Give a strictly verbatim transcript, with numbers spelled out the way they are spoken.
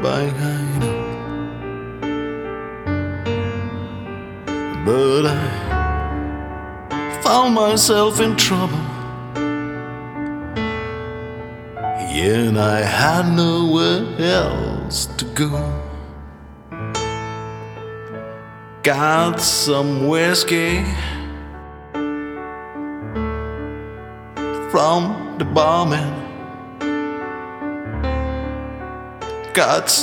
behind, but I found myself in trouble, and I had nowhere else to go. Got some whiskey from the barman, got